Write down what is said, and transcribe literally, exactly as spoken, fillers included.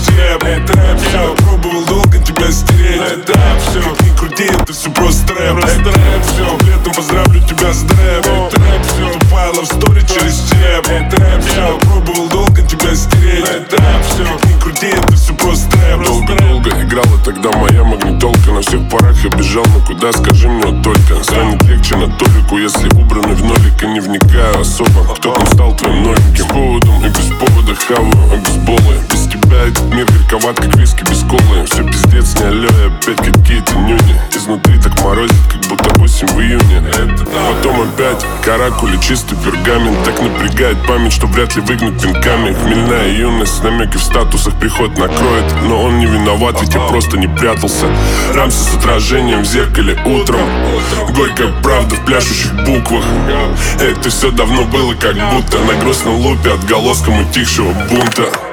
тем. Это рэп, все, пробовал долго тебя стереть. Это рэп, все, как ни крути, это все просто рэп. Это рэп, все, летом поздравлю тебя с дрэп. Это рэп, все, тупая love story через чеп. Это рэп, все, пробовал долго тебя стереть. Это рэп, все, как ни крути, это все просто рэп. Долго-долго играла тогда моя магнитолка. На всех парах я бежал, но куда, скажи мне вот только. Станет легче на толику, если убраны в нолик. И не вникаю особо, кто там стал твоим новеньким. С поводом и без повода хаваю обезболы. Без тебя этот мир горьковат, как виски без колы. Все пиздец, не алё, и опять какие-то нюни. Изнутри так морозит, как будто осень в июне. Потом опять каракули, чистый пергамент. Так напрягает память, что вряд ли выгнуть пинками. Хмельная юность, намеки в статусах приход накроет. Но он не виноват, ведь я просто не прятался. Рамсы с отражением в зеркале утром. Горькая правда в пляшущих буквах. Это все давно было как будто на грустном лупе отголоском утихшего бунта.